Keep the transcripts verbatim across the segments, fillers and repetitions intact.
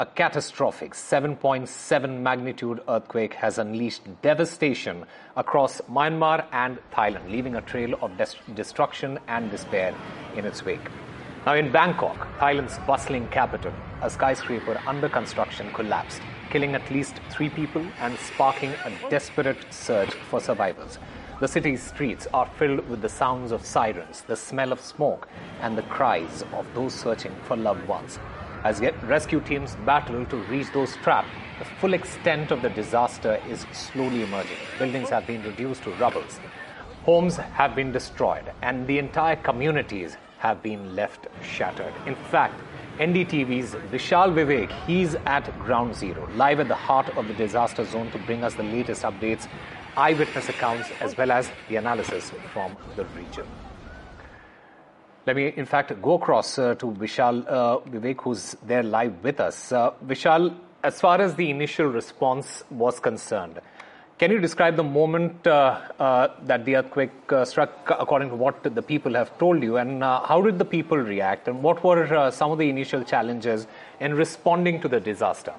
A catastrophic seven point seven magnitude earthquake has unleashed devastation across Myanmar and Thailand, leaving a trail of des- destruction and despair in its wake. Now in Bangkok, Thailand's bustling capital, a skyscraper under construction collapsed, killing at least three people and sparking a desperate search for survivors. The city's streets are filled with the sounds of sirens, the smell of smoke, and the cries of those searching for loved ones. As yet, rescue teams battle to reach those trapped, the full extent of the disaster is slowly emerging. Buildings have been reduced to rubble. Homes have been destroyed, and the entire communities have been left shattered. In fact, N D T V's Vishal Vivek, he's at ground zero, live at the heart of the disaster zone to bring us the latest updates, eyewitness accounts, as well as the analysis from the region. Let me, in fact, go across uh, to Vishal uh, Vivek, who's there live with us. Uh, Vishal, as far as the initial response was concerned, can you describe the moment uh, uh, that the earthquake uh, struck, according to what the people have told you, and uh, how did the people react, and what were uh, some of the initial challenges in responding to the disaster?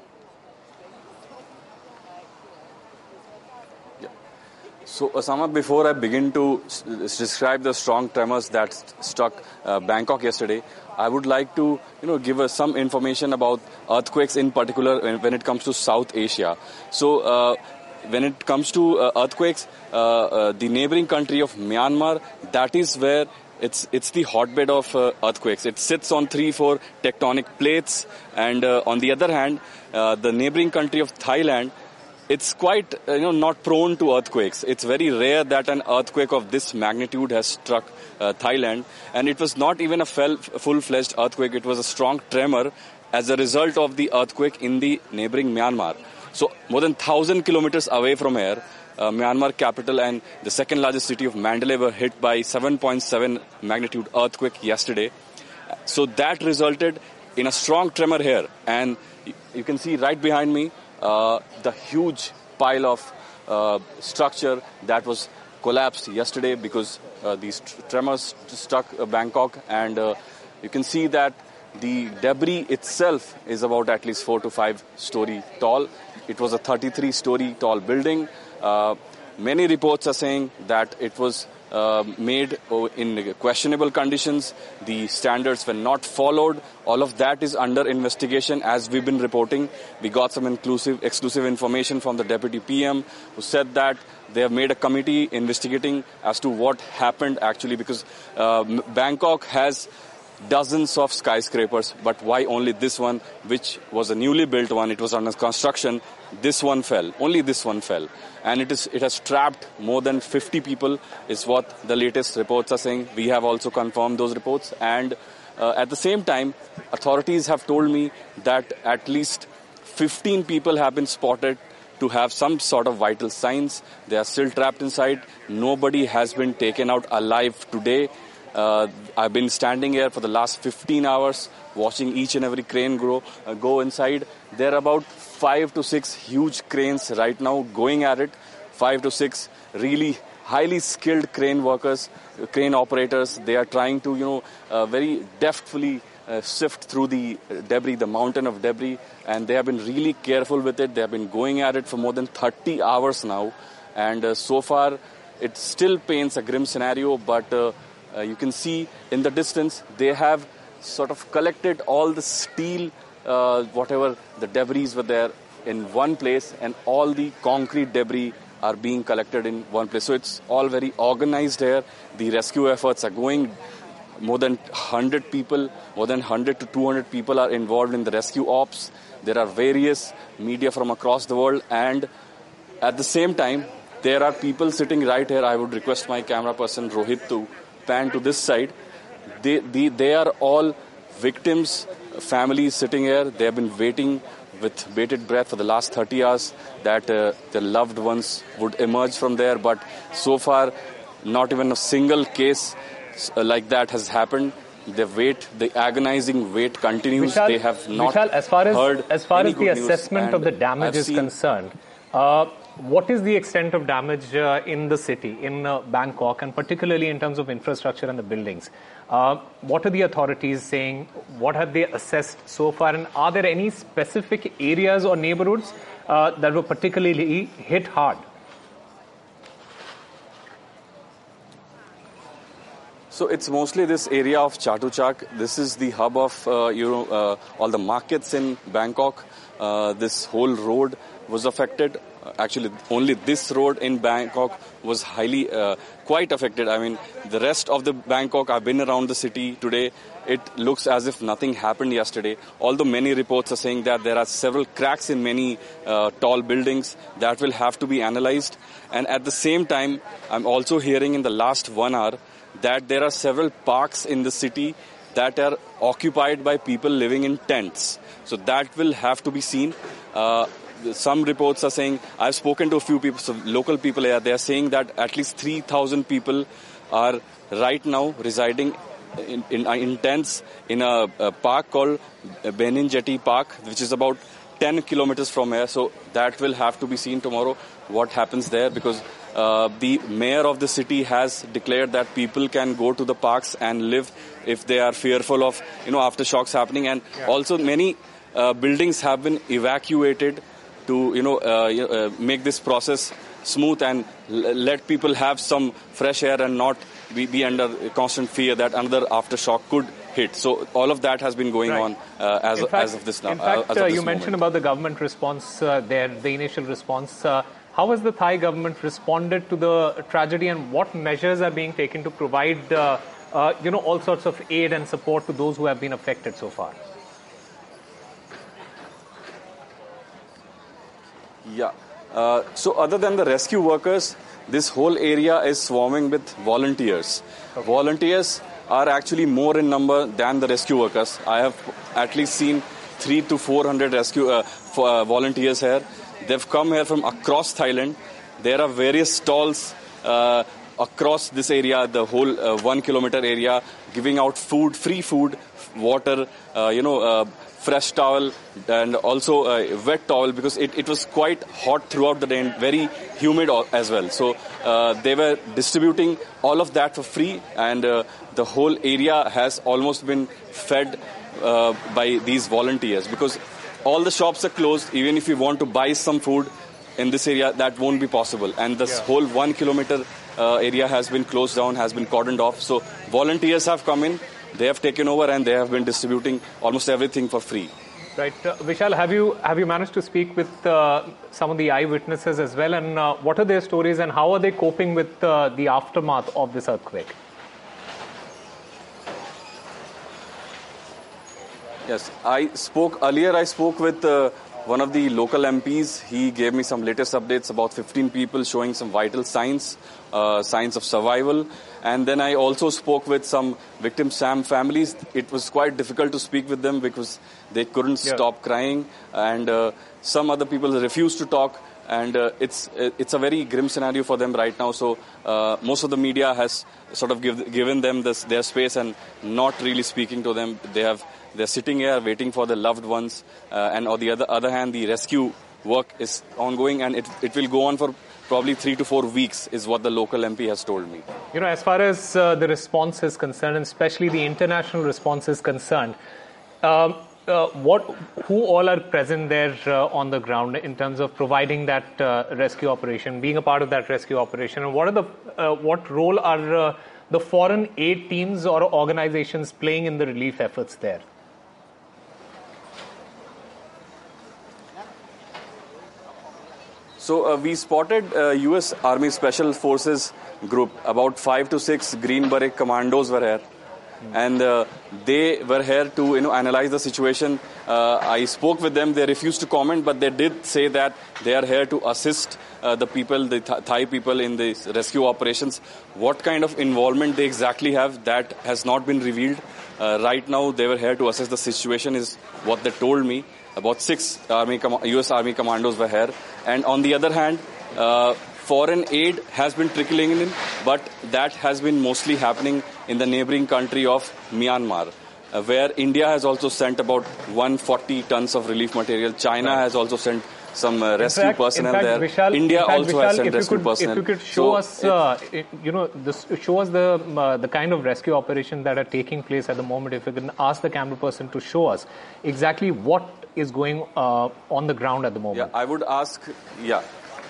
So, Osama, before I begin to s- describe the strong tremors that st- struck uh, Bangkok yesterday, I would like to, you know, give us some information about earthquakes in particular when, when it comes to South Asia. So, uh, when it comes to uh, earthquakes, uh, uh, the neighboring country of Myanmar, that is where it's it's the hotbed of uh, earthquakes. It sits on three, four tectonic plates, and uh, on the other hand, uh, the neighboring country of Thailand, it's quite, you know, not prone to earthquakes. It's very rare that an earthquake of this magnitude has struck uh, Thailand. And it was not even a fell, full-fledged earthquake. It was a strong tremor as a result of the earthquake in the neighboring Myanmar. So more than one thousand kilometers away from here, uh, Myanmar capital and the second largest city of Mandalay were hit by seven point seven magnitude earthquake yesterday. So that resulted in a strong tremor here. And you can see right behind me, Uh, the huge pile of uh, structure that was collapsed yesterday because uh, these tr- tremors struck uh, Bangkok, and uh, you can see that the debris itself is about at least four to five story tall. It was a thirty-three story tall building. Uh, many reports are saying that it was uh, made in questionable conditions. The standards were not followed. All of that is under investigation, as we've been reporting. We got some inclusive, exclusive information from the Deputy P M, who said that they have made a committee investigating as to what happened actually, because uh, Bangkok has dozens of skyscrapers, but why only this one, which was a newly built one, it was under construction, this one fell. Only this one fell. And it is it has trapped more than fifty people, is what the latest reports are saying. We have also confirmed those reports. And uh, at the same time, authorities have told me that at least fifteen people have been spotted to have some sort of vital signs. They are still trapped inside. Nobody has been taken out alive today. Uh, I've been standing here for the last fifteen hours, watching each and every crane grow, uh, go inside. There are about five to six huge cranes right now going at it. Five to six really highly skilled crane workers, uh, crane operators. They are trying to, you know, uh, very deftly uh, sift through the debris, the mountain of debris, and they have been really careful with it. They have been going at it for more than thirty hours now, and uh, so far it still paints a grim scenario, but uh, Uh, you can see in the distance, they have sort of collected all the steel, uh, whatever the debris were there in one place, and all the concrete debris are being collected in one place. So it's all very organized here. The rescue efforts are going. More than one hundred people, more than one hundred to two hundred people are involved in the rescue ops. There are various media from across the world, and at the same time, there are people sitting right here. I would request my camera person, Rohit, to pan to this side. They, they, they are all victims, families sitting here. They have been waiting with bated breath for the last thirty hours that uh, their loved ones would emerge from there. But so far, not even a single case uh, like that has happened. The wait, the agonizing wait continues. Vishal, they have not Vishal, as far as, heard as far any as the good news. assessment of the damage I've is seen concerned, uh, what is the extent of damage uh, in the city, in uh, Bangkok, and particularly in terms of infrastructure and the buildings? Uh, what are the authorities saying? What have they assessed so far? And are there any specific areas or neighborhoods uh, that were particularly hit hard? So it's mostly this area of Chatuchak. This is the hub of uh, you know uh, all the markets in Bangkok. Uh, this whole road was affected. Actually, only this road in Bangkok was highly, uh, quite affected. I mean, the rest of the Bangkok, I've been around the city today. It looks as if nothing happened yesterday. Although many reports are saying that there are several cracks in many uh, tall buildings that will have to be analyzed. And at the same time, I'm also hearing in the last one hour that there are several parks in the city that are occupied by people living in tents. So that will have to be seen. Uh, some reports are saying, I've spoken to a few people, so local people here, they are saying that at least three thousand people are right now residing in, in, in tents in a, a park called Benin Jetty Park, which is about ten kilometers from here. So that will have to be seen tomorrow, what happens there, because uh, the mayor of the city has declared that people can go to the parks and live if they are fearful of, you know, aftershocks happening. And yeah. also many uh, buildings have been evacuated to, you know, uh, uh, make this process smooth and l- let people have some fresh air and not be, be under constant fear that another aftershock could hit. So all of that has been going right. on uh, as, fact, as of this now. In fact, uh, uh, you moment. mentioned about the government response uh, there, the initial response. Uh, how has the Thai government responded to the tragedy, and what measures are being taken to provide, uh, uh, you know, all sorts of aid and support to those who have been affected so far? Yeah. Uh, so other than the rescue workers, this whole area is swarming with volunteers. Okay. Volunteers are actually more in number than the rescue workers. I have at least seen three to four hundred rescue uh, for, uh, volunteers here. They've come here from across Thailand. There are various stalls uh, across this area, the whole uh, one kilometer area, giving out food, free food, water, uh, you know, uh, fresh towel, and also a wet towel, because it, it was quite hot throughout the day and very humid as well. So uh, they were distributing all of that for free, and uh, the whole area has almost been fed uh, by these volunteers, because all the shops are closed. Even if you want to buy some food in this area, that won't be possible. And this yeah. whole one kilometer uh, area has been closed down, has been cordoned off. So volunteers have come in. They have taken over and they have been distributing almost everything for free. Right. Uh, Vishal, have you have you managed to speak with uh, some of the eyewitnesses as well? And uh, what are their stories and how are they coping with uh, the aftermath of this earthquake? Yes, I spoke earlier. I spoke with uh, one of the local M Ps. He gave me some latest updates about fifteen people showing some vital signs, uh, signs of survival. And then I also spoke with some victim Sam families. It was quite difficult to speak with them because they couldn't yeah. stop crying. And uh, some other people refused to talk. And uh, it's it's a very grim scenario for them right now. So uh, most of the media has sort of give, given them this, their space and not really speaking to them. They have they're sitting here waiting for their loved ones. Uh, and on the other other hand, the rescue work is ongoing, and it it will go on for probably three to four weeks, is what the local M P has told me. You know, as far as uh, the response is concerned, and especially the international response is concerned, um, uh, what, who all are present there uh, on the ground in terms of providing that uh, rescue operation, being a part of that rescue operation, and what are the uh, what role are uh, the foreign aid teams or organizations playing in the relief efforts there? So uh, we spotted uh, U S Army Special Forces group. About five to six Green Beret commandos were here. Mm. And uh, they were here to, you know, analyze the situation. Uh, I spoke with them. They refused to comment, but they did say that they are here to assist uh, the people, the Th- Thai people in these rescue operations. What kind of involvement they exactly have, that has not been revealed. Uh, right now, they were here to assess the situation, is what they told me. About six Army com- U S Army commandos were here. And on the other hand, uh, foreign aid has been trickling in, but that has been mostly happening in the neighboring country of Myanmar, uh, where India has also sent about one hundred forty tons of relief material. China right. has also sent some uh, rescue fact, personnel fact, there. Vishal, India fact, also Vishal, has sent if you rescue could, personnel. If you could show so us, uh, it, you know, this, show us the uh, the kind of rescue operations that are taking place at the moment. If you can ask the camera person to show us exactly what is going uh, on the ground at the moment. Yeah, I would ask, yeah,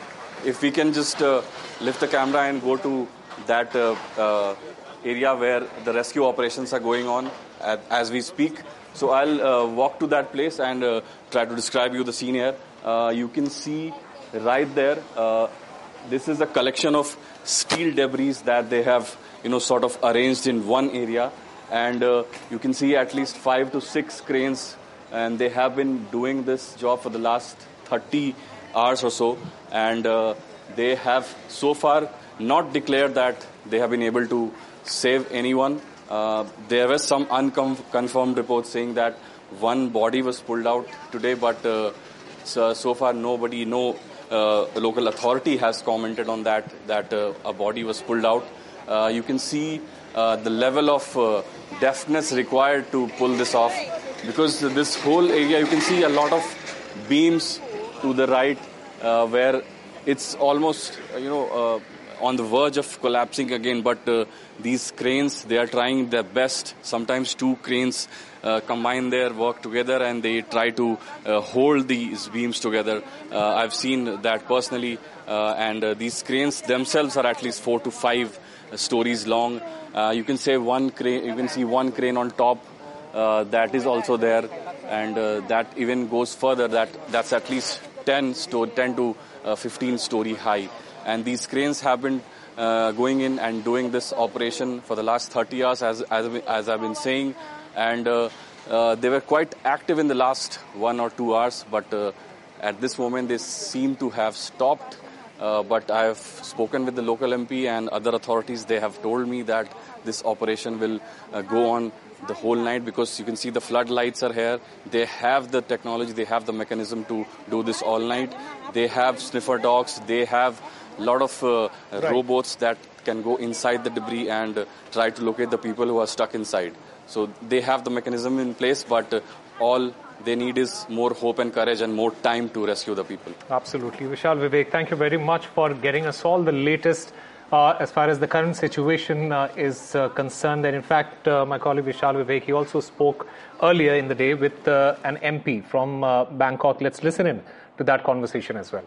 if we can just uh, lift the camera and go to that uh, uh, area where the rescue operations are going on at, as we speak. So I'll uh, walk to that place and uh, try to describe you the scene here. Uh, you can see right there, uh, this is a collection of steel debris that they have, you know, sort of arranged in one area. And uh, you can see at least five to six cranes, and they have been doing this job for the last thirty hours or so. And uh, they have so far not declared that they have been able to save anyone. Uh, there were some unconfirmed reports saying that one body was pulled out today, but uh, so, so far nobody, no uh, local authority has commented on that, that uh, a body was pulled out. Uh, you can see uh, the level of uh, deftness required to pull this off, because this whole area, you can see a lot of beams to the right uh, where it's almost, you know, uh, on the verge of collapsing again, but uh, these cranes, they are trying their best. Sometimes two cranes uh, combine their work together and they try to uh, hold these beams together. Uh, I've seen that personally, uh, and uh, these cranes themselves are at least four to five uh, stories long. Uh, you can say one crane, you can see one crane on top uh, that is also there, and uh, that even goes further. That that's at least ten sto- ten to uh, fifteen story high. And these cranes have been uh, going in and doing this operation for the last thirty hours, as as, as I've been saying. And uh, uh, they were quite active in the last one or two hours, but uh, at this moment they seem to have stopped. Uh, but I have spoken with the local M P and other authorities. They have told me that this operation will uh, go on the whole night, because you can see the floodlights are here. They have the technology, they have the mechanism to do this all night. They have sniffer dogs, they have a lot of uh, right. robots that can go inside the debris and uh, try to locate the people who are stuck inside. So they have the mechanism in place, but uh, all they need is more hope and courage and more time to rescue the people. Absolutely. Vishal, Vivek, thank you very much for getting us all the latest uh, as far as the current situation uh, is uh, concerned. And in fact, uh, my colleague Vishal Vivek, he also spoke earlier in the day with uh, an M P from uh, Bangkok. Let's listen in to that conversation as well.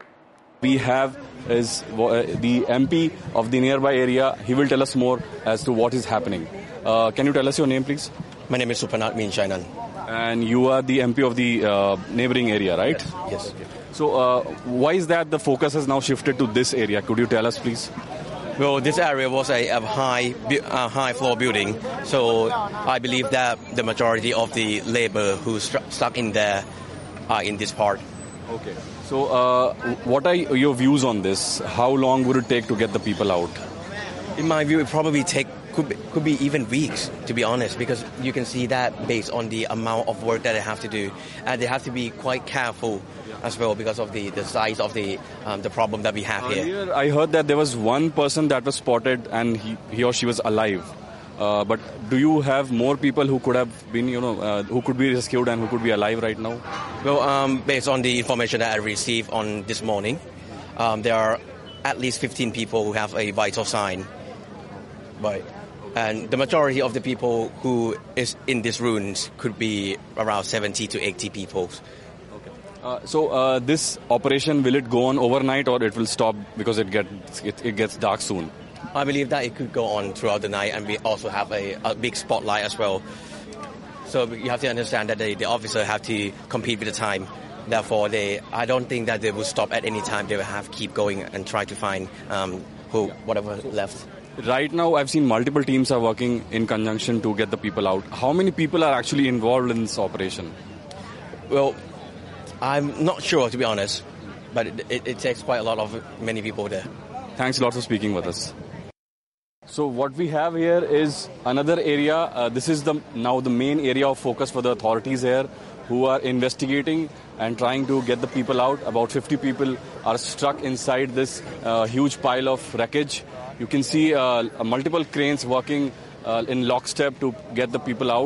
We have is uh, the M P of the nearby area. He will tell us more as to what is happening. Uh, can you tell us your name, please? My name is Supanat Minchainan. And you are the M P of the uh, neighboring area, right? Yes. yes. So uh, why is that the focus has now shifted to this area? Could you tell us, please? Well, this area was a, a high uh, high floor building, so I believe that the majority of the labor who's st- stuck in there are in this part. Okay. So uh, what are your views on this? How long would it take to get the people out? In my view, it probably take could be, could be even weeks, to be honest, because you can see that based on the amount of work that they have to do, and they have to be quite careful as well because of the, the size of the um, the problem that we have Earlier, here. I heard that there was one person that was spotted and he, he or she was alive. Uh, but do you have more people who could have been, you know, uh, who could be rescued and who could be alive right now? Well, um, based on the information that I received on this morning, um, there are at least fifteen people who have a vital sign. Right. And the majority of the people who is in these ruins could be around seventy to eighty people. Okay. Uh, so uh, this operation, will it go on overnight or it will stop because it gets it, it gets dark soon? I believe that it could go on throughout the night, and we also have a, a big spotlight as well. So you have to understand that the, the officer have to compete with the time. Therefore, they I don't think that they will stop at any time. They will have to keep going and try to find um, who whatever left. Right now, I've seen multiple teams are working in conjunction to get the people out. How many people are actually involved in this operation? Well, I'm not sure, to be honest, but it, it, it takes quite a lot of many people there. Thanks a lot for speaking with us. So what we have here is another area. Uh, this is the now the main area of focus for the authorities here, who are investigating and trying to get the people out. About fifty people are stuck inside this uh, huge pile of wreckage. You can see uh, multiple cranes working uh, in lockstep to get the people out.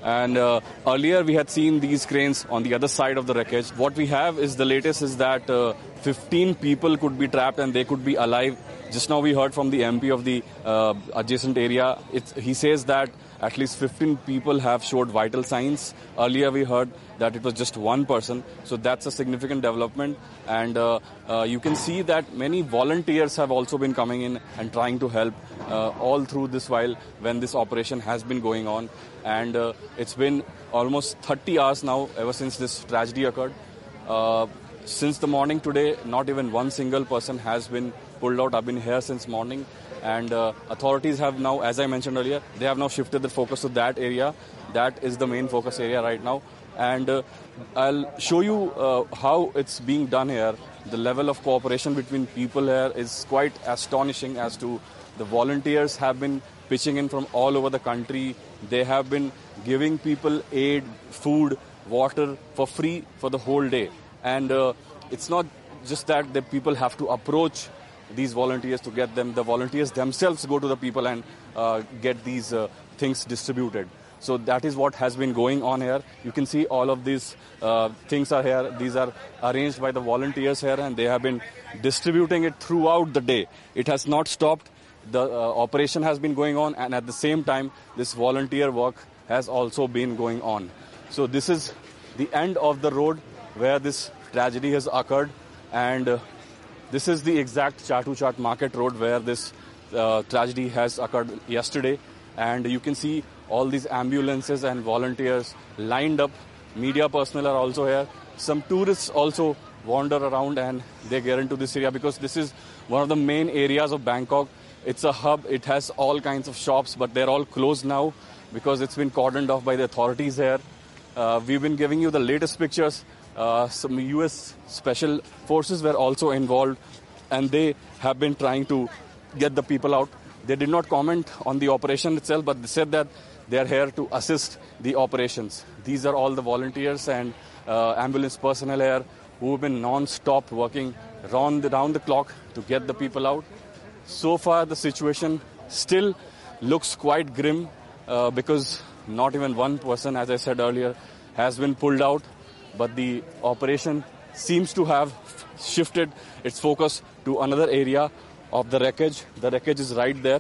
And uh, earlier we had seen these cranes on the other side of the wreckage. What we have is the latest is that uh, fifteen people could be trapped and they could be alive. Just now we heard from the M P of the uh, adjacent area. It's, he says that at least fifteen people have showed vital signs. Earlier we heard that it was just one person. So that's a significant development. And uh, uh, you can see that many volunteers have also been coming in and trying to help uh, all through this while when this operation has been going on. And uh, it's been almost thirty hours now ever since this tragedy occurred. Uh, since the morning today, not even one single person has been pulled out. I've been here since morning. And uh, authorities have now, as I mentioned earlier, they have now shifted the focus to that area. That is the main focus area right now. And uh, I'll show you uh, how it's being done here. The level of cooperation between people here is quite astonishing as to the volunteers have been pitching in from all over the country. They have been giving people aid, food, water for free for the whole day. And uh, it's not just that the people have to approach these volunteers to get them. The volunteers themselves go to the people and uh, get these uh, things distributed. So that is what has been going on here. You can see all of these uh, things are here. These are arranged by the volunteers here and they have been distributing it throughout the day. It has not stopped. The uh, operation has been going on and at the same time this volunteer work has also been going on. So this is the end of the road where this tragedy has occurred, and uh, this is the exact Chatu Chat Market Road where this uh, tragedy has occurred yesterday. And you can see all these ambulances and volunteers lined up. Media personnel are also here. Some tourists also wander around and they get into this area because this is one of the main areas of Bangkok. It's a hub. It has all kinds of shops, but they're all closed now because it's been cordoned off by the authorities here. Uh, we've been giving you the latest pictures. Uh, some U S special forces were also involved and they have been trying to get the people out. They did not comment on the operation itself, but they said that they are here to assist the operations. These are all the volunteers and uh, ambulance personnel here who have been non-stop working round the, round the clock to get the people out. So far, the situation still looks quite grim uh, because not even one person, as I said earlier, has been pulled out. But the operation seems to have shifted its focus to another area of the wreckage. The wreckage is right there.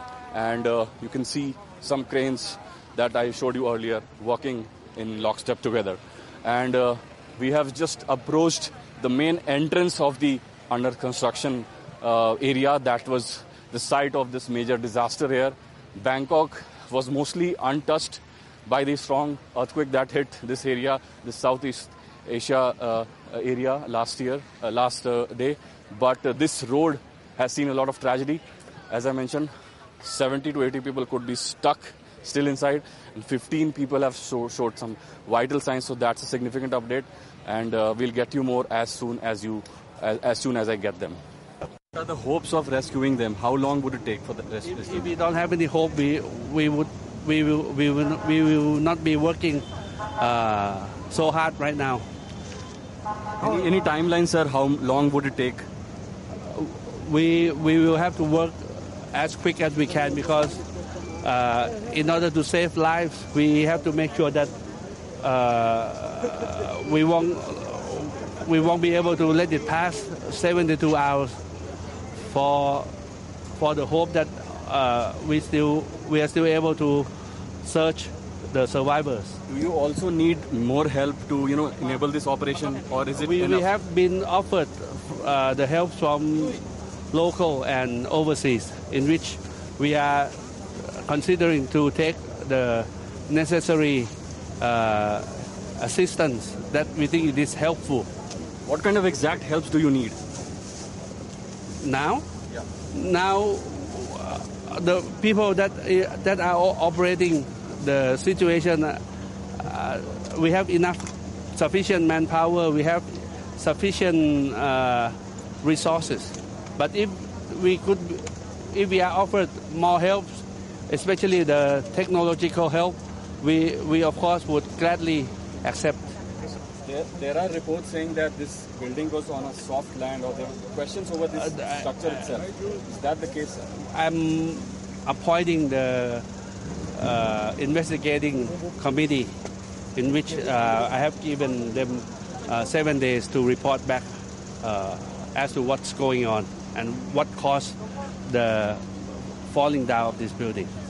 And uh, you can see some cranes that I showed you earlier working in lockstep together. And uh, we have just approached the main entrance of the under construction uh, area that was the site of this major disaster here. Bangkok was mostly untouched by the strong earthquake that hit this area, the Southeast Asia uh, area last year, uh, last uh, day. But uh, this road has seen a lot of tragedy. As I mentioned, seventy to eighty people could be stuck still inside, and fifteen people have show, showed some vital signs. So that's a significant update, and uh, we'll get you more as soon as you, as, as soon as I get them. What are the hopes of rescuing them? How long would it take for the rescue? If, if we don't have any hope, we we would we will we will we will not be working uh, so hard right now. Any, any timeline, sir? How long would it take? We we will have to work as quick as we can because uh, in order to save lives, we have to make sure that uh, we won't we won't be able to let it pass seventy-two hours for for the hope that uh, we still we are still able to search the survivors. Do you also need more help to you know enable this operation, or is it we, enough? We have been offered uh, the help from local and overseas, in which we are considering to take the necessary uh, assistance that we think it is helpful. What kind of exact helps do you need? Now? Yeah. Now, uh, the people that uh, that are operating the situation, uh, we have enough, sufficient manpower, we have sufficient uh, resources. But if we could, if we are offered more help, especially the technological help, we, we of course would gladly accept. There, there are reports saying that this building was on a soft land, or there are questions over this uh, structure itself. Is that the case, sir? I'm appointing the uh, investigating committee in which uh, I have given them uh, seven days to report back uh, as to what's going on and what caused the falling down of this building.